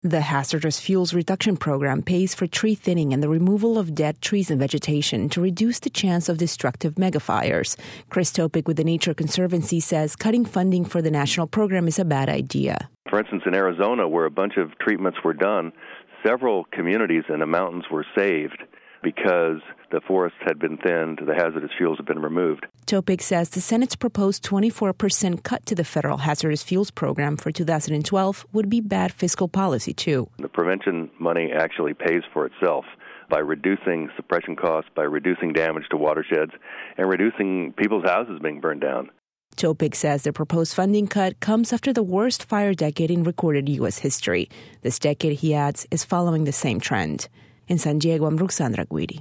The Hazardous Fuels Reduction Program pays for tree thinning and the removal of dead trees and vegetation to reduce the chance of destructive megafires. Chris Topik with the Nature Conservancy says cutting funding for the national program is a bad idea. For instance, in Arizona, where a bunch of treatments were done, several communities in the mountains were saved because the forests had been thinned, the hazardous fuels had been removed. Topik says the Senate's proposed 24% cut to the federal hazardous fuels program for 2012 would be bad fiscal policy, too. The prevention money actually pays for itself by reducing suppression costs, by reducing damage to watersheds, and reducing people's houses being burned down. Topik says the proposed funding cut comes after the worst fire decade in recorded U.S. history. This decade, he adds, is following the same trend. In San Diego, I'm Ruxandra Guidi.